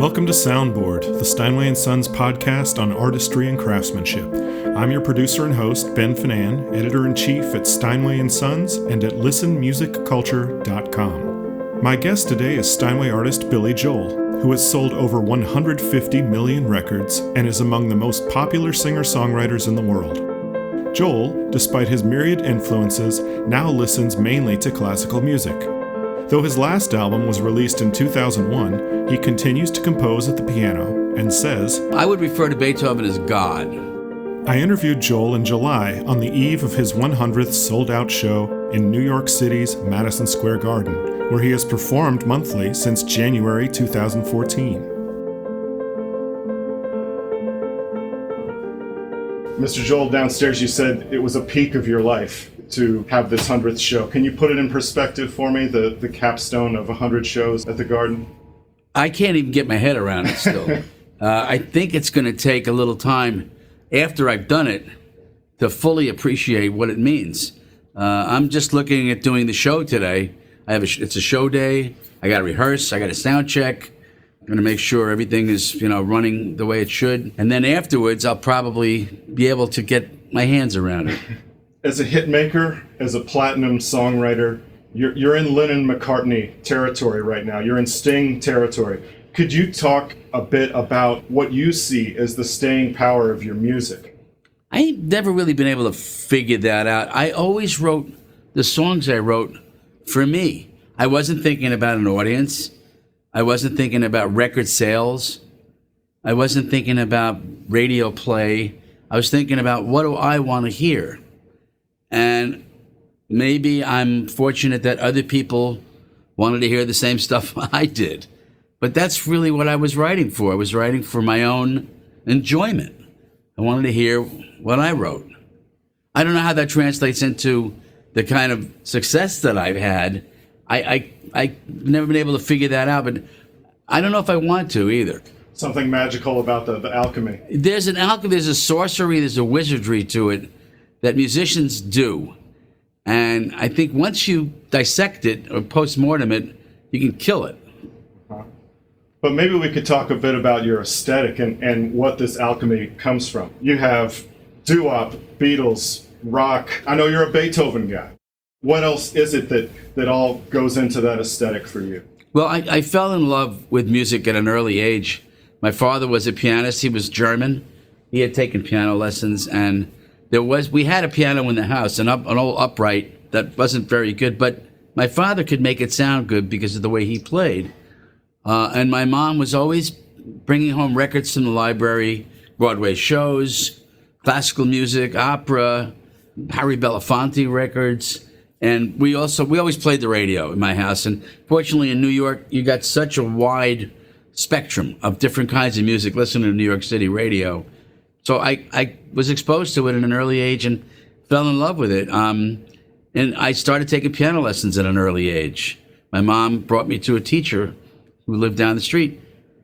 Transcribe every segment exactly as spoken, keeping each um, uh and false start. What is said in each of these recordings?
Welcome to Soundboard, the Steinway and Sons podcast on artistry and craftsmanship. I'm your producer and host, Ben Finan, editor-in-chief at Steinway and Sons and at listen music culture dot com. My guest today is Steinway artist Billy Joel, who has sold over one hundred fifty million records and is among the most popular singer-songwriters in the world. Joel, despite his myriad influences, now listens mainly to classical music. Though his last album was released in two thousand one, he continues to compose at the piano and says, I would refer to Beethoven as God. I interviewed Joel in July on the eve of his one hundredth sold-out show in New York City's Madison Square Garden, where he has performed monthly since January two thousand fourteen. Mister Joel, downstairs you said it was a peak of your life to have this hundredth show. Can you put it in perspective for me, the, the capstone of one hundred shows at the Garden? I can't even get my head around it still. uh, I think it's going to take a little time after I've done it to fully appreciate what it means. Uh, I'm just looking at doing the show today. I have a sh- it's a show day. I got to rehearse. I got to sound check. I'm going to make sure everything is, you know, running the way it should. And then afterwards, I'll probably be able to get my hands around it. As a hit maker, as a platinum songwriter, you're, you're in Lennon-McCartney territory right now. You're in Sting territory. Could you talk a bit about what you see as the staying power of your music? I ain't never really been able to figure that out. I always wrote the songs I wrote for me. I wasn't thinking about an audience. I wasn't thinking about record sales. I wasn't thinking about radio play. I was thinking about what do I want to hear? And maybe I'm fortunate that other people wanted to hear the same stuff I did. But that's really what I was writing for. I was writing for my own enjoyment. I wanted to hear what I wrote. I don't know how that translates into the kind of success that I've had. I, I, I've never been able to figure that out, but I don't know if I want to either. Something magical about the, the alchemy. There's an alchemy, there's a sorcery, there's a wizardry to it that musicians do. And I think once you dissect it or post-mortem it, you can kill it. Uh-huh. But maybe we could talk a bit about your aesthetic and, and what this alchemy comes from. You have doo-wop, Beatles, rock. I know you're a Beethoven guy. What else is it that, that all goes into that aesthetic for you? Well, I, I fell in love with music at an early age. My father was a pianist. He was German. He had taken piano lessons, and there was we had a piano in the house, an, up, an old upright that wasn't very good, but my father could make it sound good because of the way he played. Uh, and my mom was always bringing home records from the library, Broadway shows, classical music, opera, Harry Belafonte records. And we also, we always played the radio in my house. And fortunately in New York, you got such a wide spectrum of different kinds of music listening to New York City radio. So I, I was exposed to it at an early age and fell in love with it. Um, and I started taking piano lessons at an early age. My mom brought me to a teacher who lived down the street.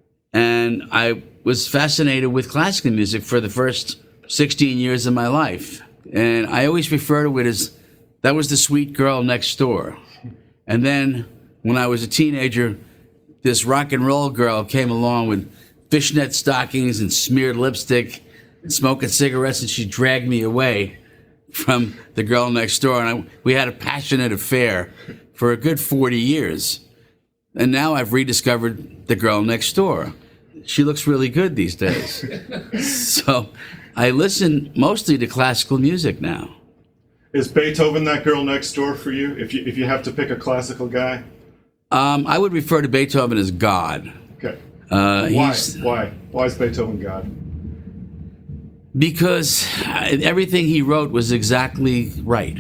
And I was fascinated with classical music for the first sixteen years of my life. And I always refer to it as that was the sweet girl next door. And then when I was a teenager, this rock and roll girl came along with fishnet stockings and smeared lipstick and smoking cigarettes, and she dragged me away from the girl next door. And I, we had a passionate affair for a good forty years. And now I've rediscovered the girl next door. She looks really good these days. So I listen mostly to classical music now. Is Beethoven that girl next door for you, if you if you have to pick a classical guy? Um, I would refer to Beethoven as God. Okay. Uh, Why? he's, Why? Why is Beethoven God? Because everything he wrote was exactly right.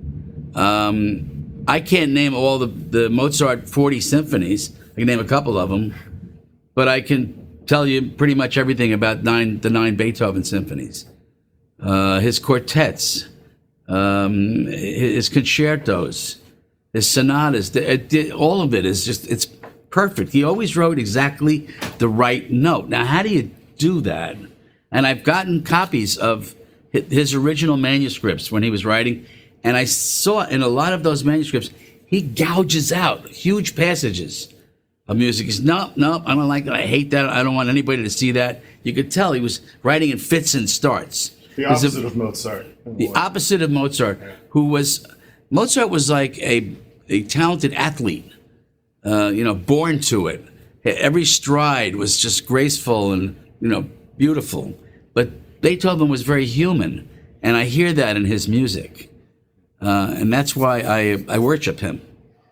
Um, I can't name all the, the Mozart forty symphonies. I can name a couple of them. But I can tell you pretty much everything about nine the nine Beethoven symphonies. Uh, his quartets. Um, his concertos, his sonatas, all of it is just, it's perfect. He always wrote exactly the right note. Now, how do you do that? And I've gotten copies of his original manuscripts when he was writing, and I saw in a lot of those manuscripts, he gouges out huge passages of music. He's, no, no, I don't like that. I hate that. I don't want anybody to see that. You could tell he was writing in fits and starts. The opposite a, of Mozart. The opposite of Mozart, who was, Mozart was like a, a talented athlete, uh, you know, born to it. Every stride was just graceful and, you know, beautiful. But Beethoven was very human, and I hear that in his music. Uh, and that's why I, I worship him.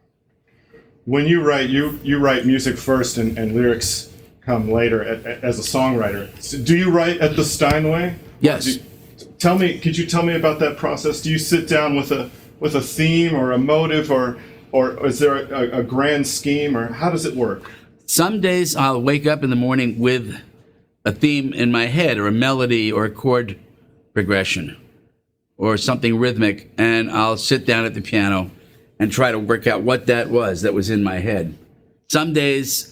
When you write, you, you write music first and, and lyrics come later as a songwriter. So do you write at the Steinway? Yes. You, tell me, could you tell me about that process? Do you sit down with a with a theme or a motive, or or is there a, a grand scheme, or how does it work? Some days I'll wake up in the morning with a theme in my head, or a melody, or a chord progression, or something rhythmic, and I'll sit down at the piano and try to work out what that was that was in my head. Some days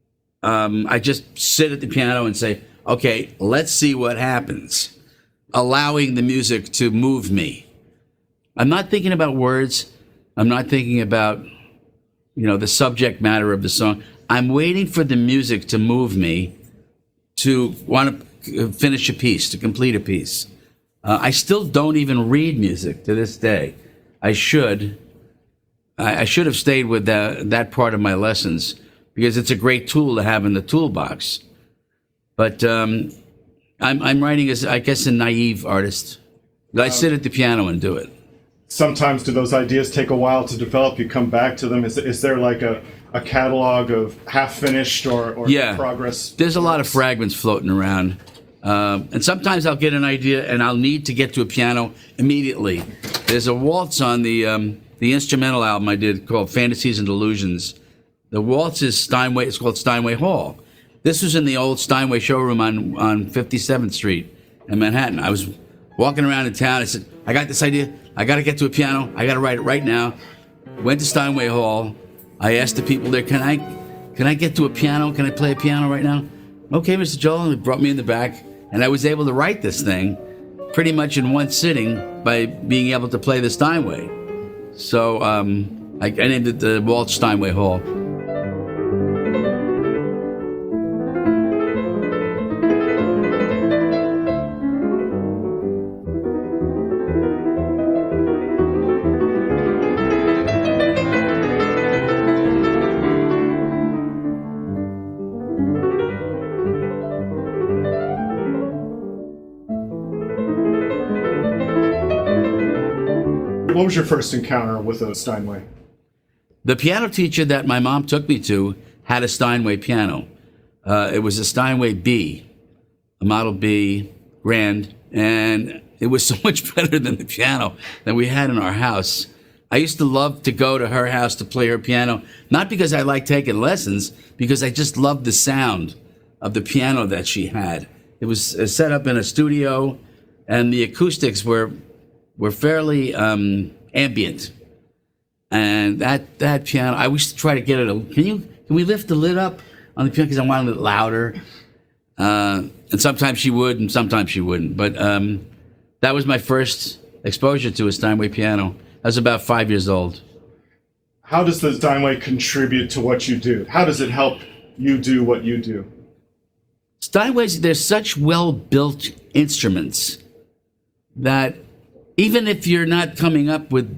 um, I just sit at the piano and say, okay, let's see what happens, allowing the music to move me. I'm not thinking about words. I'm not thinking about, you know, the subject matter of the song. I'm waiting for the music to move me to want to finish a piece, to complete a piece. Uh, I still don't even read music to this day. I should. I, I should have stayed with that, that part of my lessons, because it's a great tool to have in the toolbox. But um, I'm, I'm writing as, I guess, a naive artist. I um, sit at the piano and do it. Sometimes do those ideas take a while to develop? You come back to them. Is, is there like a, a catalog of half-finished or, or yeah. progress? There's a lot of fragments floating around. Um, and sometimes I'll get an idea and I'll need to get to a piano immediately. There's a waltz on the um, the instrumental album I did called Fantasies and Delusions. The waltz is Steinway. It's called Steinway Hall. This was in the old Steinway showroom on, on fifty-seventh Street in Manhattan. I was walking around in town. I said, I got this idea. I got to get to a piano. I got to write it right now. Went to Steinway Hall. I asked the people there, can I can I get to a piano? Can I play a piano right now? Okay, Mister Joel. And they brought me in the back. And I was able to write this thing pretty much in one sitting by being able to play the Steinway. So um, I, I named it the Walt Steinway Hall. What was your first encounter with a Steinway? The piano teacher that my mom took me to had a Steinway piano. Uh, it was a Steinway B, a Model B, grand, and it was so much better than the piano that we had in our house. I used to love to go to her house to play her piano, not because I liked taking lessons, because I just loved the sound of the piano that she had. It was uh, set up in a studio, and the acoustics were were fairly um, ambient. And that, that piano, I used to try to get it, a, can you, can we lift the lid up on the piano, because I wanted it louder. Uh, and sometimes she would, and sometimes she wouldn't. But um, that was my first exposure to a Steinway piano. I was about five years old. How does the Steinway contribute to what you do? How does it help you do what you do? Steinways, they're such well-built instruments that even if you're not coming up with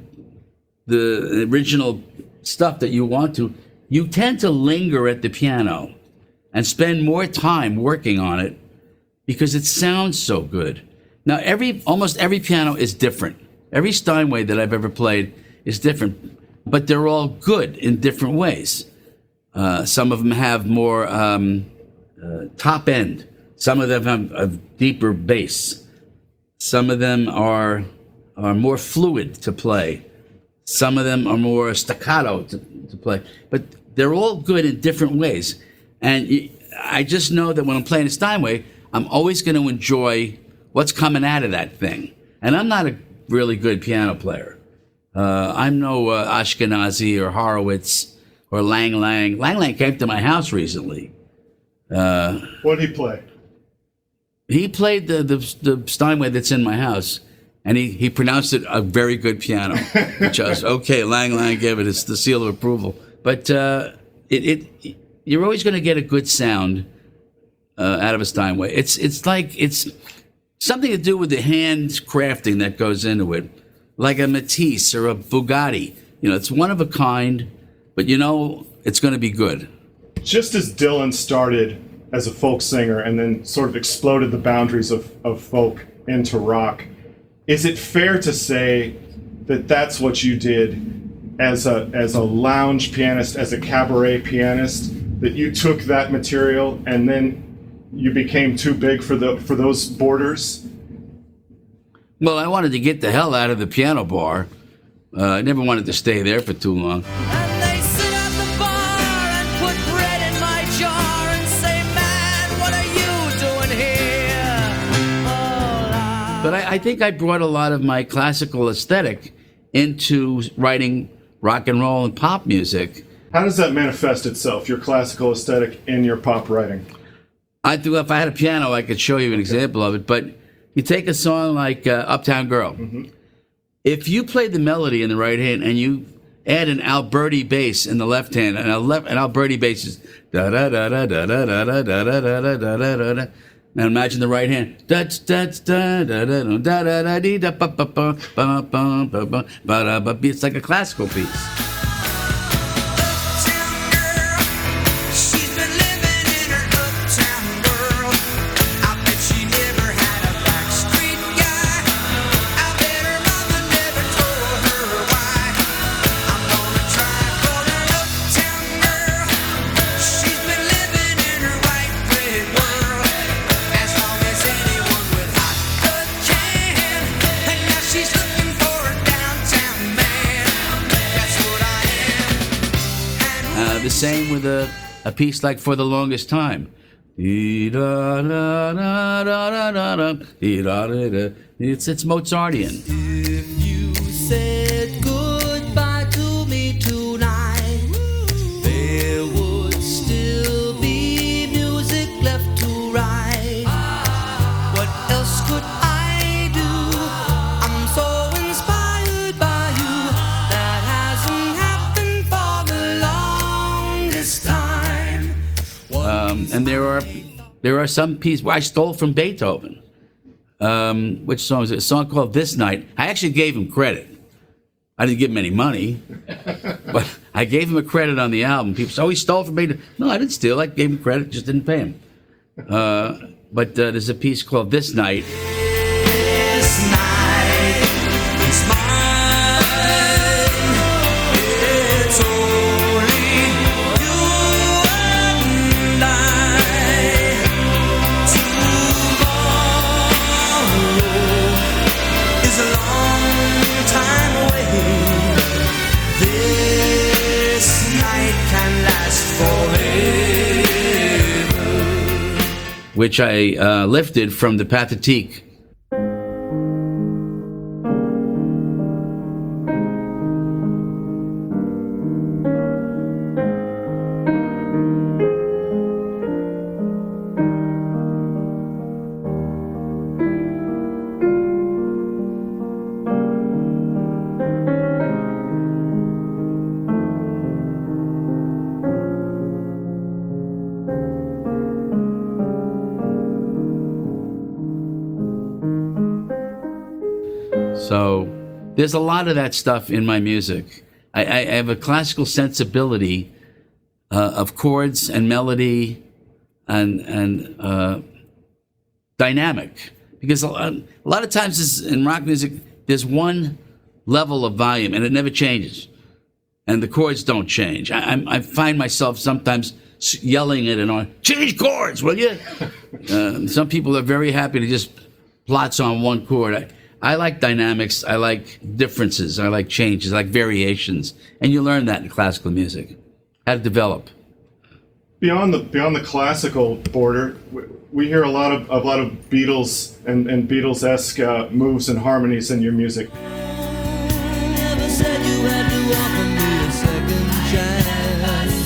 the original stuff that you want to, you tend to linger at the piano and spend more time working on it because it sounds so good. Now, every almost every piano is different. Every Steinway that I've ever played is different, but they're all good in different ways. Uh, some of them have more um, uh, top end. Some of them have a deeper bass. Some of them are are more fluid to play. Some of them are more staccato to, to play. But they're all good in different ways. And I just know that when I'm playing a Steinway, I'm always going to enjoy what's coming out of that thing. And I'm not a really good piano player. Uh, I'm no uh, Ashkenazi or Horowitz or Lang Lang. Lang Lang came to my house recently. Uh, what did he play? He played the, the, the Steinway that's in my house. And he, he pronounced it a very good piano, which I was, okay, Lang Lang gave it, it's the seal of approval. But uh, it, it you're always going to get a good sound uh, out of a Steinway. It's it's like it's something to do with the hand crafting that goes into it, like a Matisse or a Bugatti. You know, it's one of a kind, but you know it's going to be good. Just as Dylan started as a folk singer and then sort of exploded the boundaries of, of folk into rock, is it fair to say that that's what you did as a as a lounge pianist, as a cabaret pianist, that you took that material and then you became too big for the for those borders? Well, I wanted to get the hell out of the piano bar. Uh, I never wanted to stay there for too long. And they sit at the bar and put bread in my jar and say, man, what are you doing here? Oh, I... But I, I think I brought a lot of my classical aesthetic into writing rock and roll and pop music. How does that manifest itself, your classical aesthetic in your pop writing? I do. If I had a piano, I could show you an example of it. But you take a song like uh, Uptown Girl. Mm-hmm. If you play the melody in the right hand and you add an Alberti bass in the left hand, and a left an Alberti bass is da da da da da da da da da da da da da da da. Now imagine the right hand. Da da da da da da da da dee da ba ba ba ba ba ba ba ba ba. It's like a classical piece. The same with a, a piece like For the Longest Time. It's, it's Mozartian. If you said goodbye to me tonight, there would still be music left to write. What else could I do? I'm so inspired by you. That hasn't happened for the longest time. Um, and there are there are some pieces I stole from Beethoven. Um, which song is it? A song called This Night. I actually gave him credit. I didn't give him any money, but I gave him a credit on the album. People say, oh, he stole from Beethoven. No, I didn't steal. I gave him credit, just didn't pay him. Uh, but uh, there's a piece called This Night. This night is mine. It's only you and I. Tomorrow is a long time away. This night can last forever. Which I uh, lifted from the Pathétique. So there's a lot of that stuff in my music. I, I have a classical sensibility uh, of chords and melody and and uh, dynamic. Because a lot, a lot of times this, in rock music, there's one level of volume and it never changes. And the chords don't change. I, I, I find myself sometimes yelling at it on, change chords, will you? uh, some people are very happy to just plots on one chord. I, I like dynamics, I like differences, I like changes, I like variations. And you learn that in classical music, how to develop. Beyond the beyond the classical border, we, we hear a lot of a lot of Beatles and, and Beatles-esque uh, moves and harmonies in your music. Never said you had to offer me a second chance.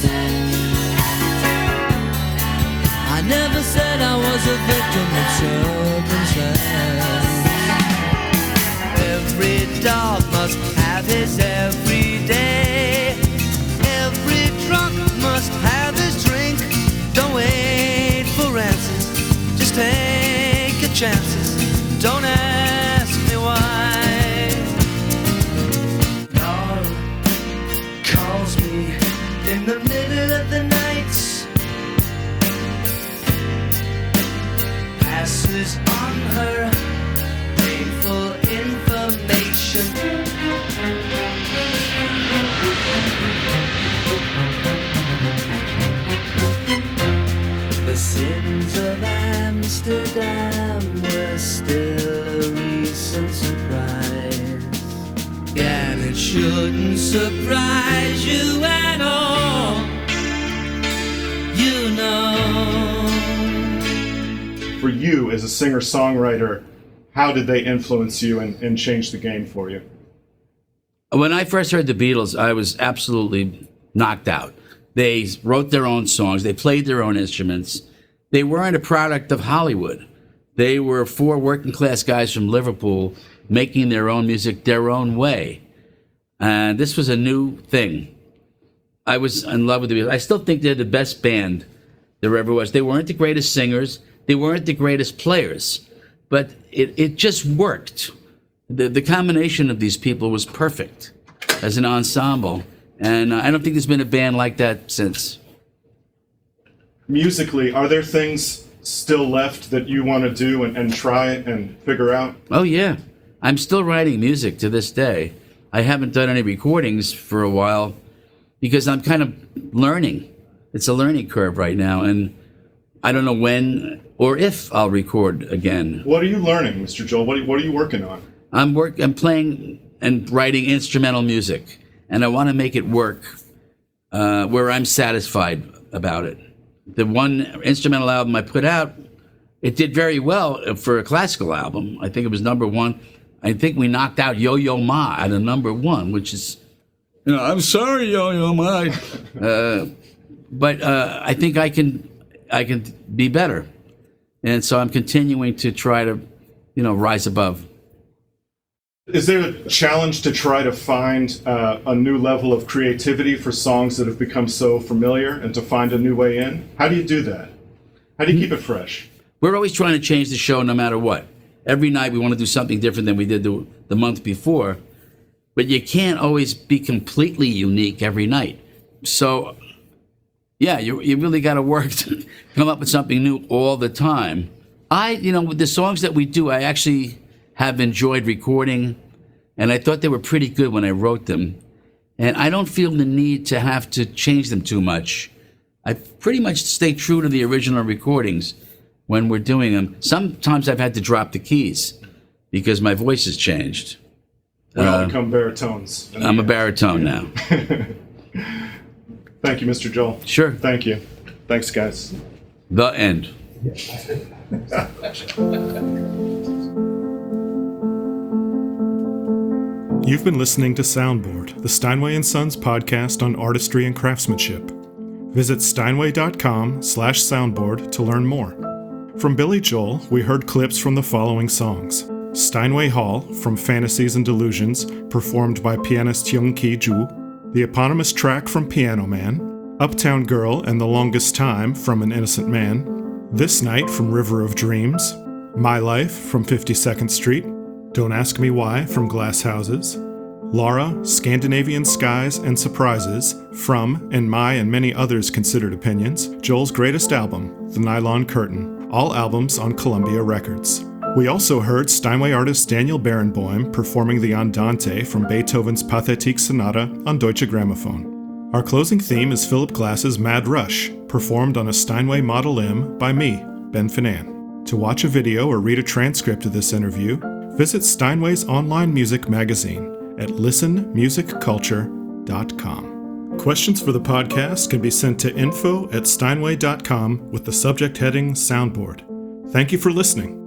I never said I was a victim of circumstance. Every dog must have his every day. Every drunk must have his drink chances. Don't ask me why. Nora calls me in the middle of the night. Passes on her painful information. The sins of Amsterdam were still a recent surprise. And it shouldn't surprise you at all. You know. For you as a singer-songwriter, how did they influence you and, and change the game for you? When I first heard the Beatles, I was absolutely knocked out. They wrote their own songs. They played their own instruments. They weren't a product of Hollywood. They were four working-class guys from Liverpool making their own music their own way. And this was a new thing. I was in love with the Beatles. I still think they're the best band there ever was. They weren't the greatest singers. They weren't the greatest players, but it, it just worked. The, the combination of these people was perfect as an ensemble, and I don't think there's been a band like that since. Musically, are there things still left that you want to do and, and try and figure out? Oh, yeah. I'm still writing music to this day. I haven't done any recordings for a while because I'm kind of learning. It's a learning curve right now, and I don't know when or if I'll record again. What are you learning, Mister Joel? What are, what are you working on? I'm work. I'm playing and writing instrumental music, and I want to make it work uh, where I'm satisfied about it. The one instrumental album I put out, it did very well for a classical album. I think it was number one. I think we knocked out Yo-Yo Ma at a number one, which is, you know, I'm sorry, Yo-Yo Ma. uh, but uh, I think I can, I can be better. And so I'm continuing to try to, you know, rise above. Is there a challenge to try to find uh, a new level of creativity for songs that have become so familiar and to find a new way in? How do you do that? How do you keep it fresh? We're always trying to change the show no matter what. Every night we want to do something different than we did the, the month before. But you can't always be completely unique every night. So, yeah, you you really got to work to come up with something new all the time. I, you know, with the songs that we do, I actually have enjoyed recording, and I thought they were pretty good when I wrote them. And I don't feel the need to have to change them too much. I pretty much stay true to the original recordings when we're doing them. Sometimes I've had to drop the keys because my voice has changed. We all Uh, become baritones. I'm a baritone now. Thank you, Mister Joel. Sure. Thank you. Thanks, guys. The end. You've been listening to Soundboard, the Steinway and Sons podcast on artistry and craftsmanship. Visit steinway.com slash soundboard to learn more. From Billy Joel, we heard clips from the following songs. Steinway Hall from Fantasies and Delusions, performed by pianist Hyung Ki Ju. The eponymous track from Piano Man. Uptown Girl and The Longest Time from An Innocent Man. This Night from River of Dreams. My Life from fifty-second Street. Don't Ask Me Why from Glass Houses. Laura, Scandinavian Skies and Surprises from, and my and many others' considered opinions, Joel's greatest album, The Nylon Curtain, all albums on Columbia Records. We also heard Steinway artist Daniel Barenboim performing the Andante from Beethoven's Pathetique Sonata on Deutsche Grammophon. Our closing theme is Philip Glass's Mad Rush, performed on a Steinway Model M by me, Ben Finan. To watch a video or read a transcript of this interview, visit Steinway's online music magazine at listen music culture dot com. Questions for the podcast can be sent to info at steinway dot com with the subject heading Soundboard. Thank you for listening.